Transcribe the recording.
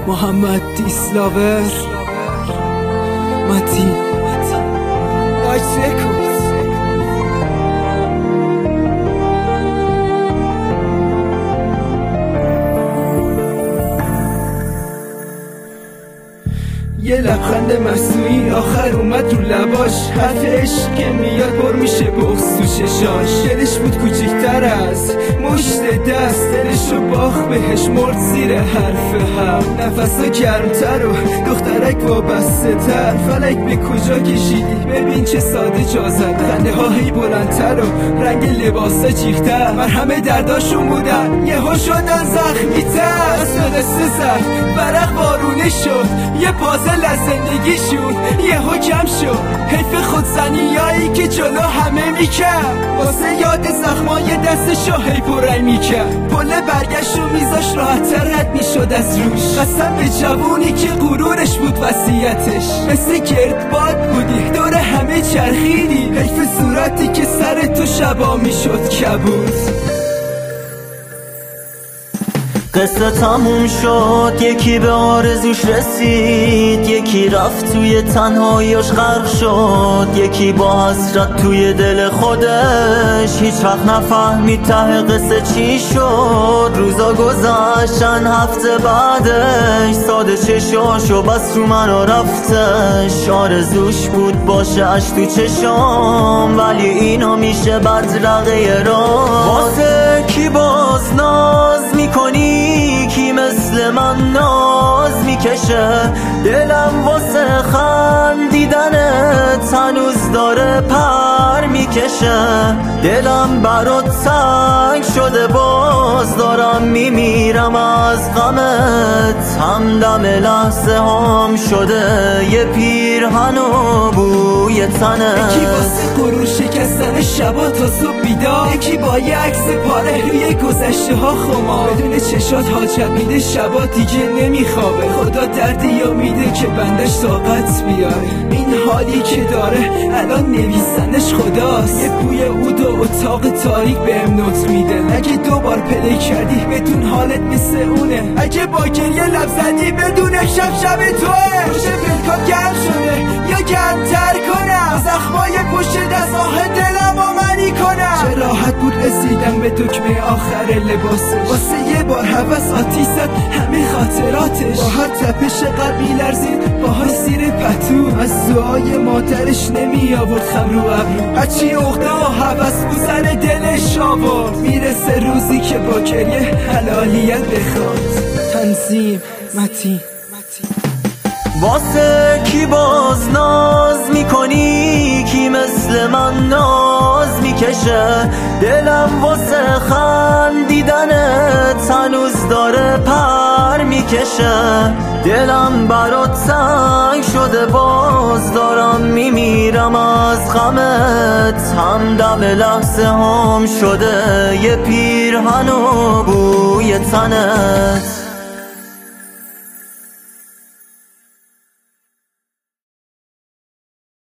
محمد دیسلاور متی نایت رکورد. یه لبخند مصنوعی آخر اومد رو لباش، حرف عشق که میاد پر میشه بغض تو چشاش. دلش بود کوچیکتر از مشت دست، دلشو باخت بهش مرد زیر حرف هم. نفسا گرمتر و دخترک وابسته تر، فلک به کجا کشیدی ببین چه ساده جا زدن. خنده ها هی بلندتر و رنگ لباسا جیغتر، من همه درداشون بودن یهو شدن زخمی تر. قصه زد برق بارونه شد، یه پازل از زندگیشون یهو کم شد. حیف خودزنیایی که جلو همه میکرد، واسه یاد زخمای دستشو هی پررنگ میکرد. پله برگشت و میزاش راحت‌تر رد میشد از روش. قسم به جوونی که غرورش بود وصیتش، مثل گردباد بودی دور همه چرخیدی. حیف صورتی که سر تو شبا میشد کبود. قصه تموم شد، یکی به آرزوش رسید، یکی رفت توی تنهاییش غرق شد، یکی با حسرت توی دل خودش هیچ وقت نفهمید ته قصه چی شد. روزا گذشتن هفته بعدش، ساده چشاشو بس رو من و رفتش. آرزوش بود باشه اش تو چشام، ولی اینا میشه بدرقه راه. واسه کی باز ناز میکنی، کی مثل من ناز میکشه؟ دلم واسه خندیدنت هنوز داره پر میکشه. دلم برات تنگ شده، باز دارم میمیرم از غمت. همدم لحظه هم شده یه پیرهن و بوی تنت. یکی واسه غرور شکستن شبا تا صبح بیدار، یکی با یه عکس پاره روی گذشته ها خمار. بدون چشات حاجت میده شبا دیگه نمیخوابه، خدا دردی یا میده که بندش طاقت بیاره. این حالی که داره الان نویسندش خداست، یه بوی عود و اتاق تاریک بهم نوت میده. اگه دوبار پلی کردی بدون حالت مثل اونه، اگه با گریه لب زدی بدون شب توه. روشه بلکات گرم شده یا گرمتر کنم، زخمای پشت دست آه دلم و منی کنم. چه راحت بود رسیدم به دکمه آخر لباسش، واسه یه بار هوس آتیش زد همه خاطراتش. با هر تپش قلب می‌لرزید باهاش زیر پتو، از دعای مادرش نمی آورد خم رو ابرو. هرچی عقده و هوس بود سر دلش آورد، میرسه روزی که با گریه حلالیت بخواد. تنظیم متی. واسه کی باز ناز میکنی، کی مثل من ناز میکشه؟ دلم واسه خندیدنت هنوز داره پر میکشه. دلم برات تنگ شده، باز دارم میمیرم از غمت. همدم لحظه هم شده یه پیرهن و بوی تنت.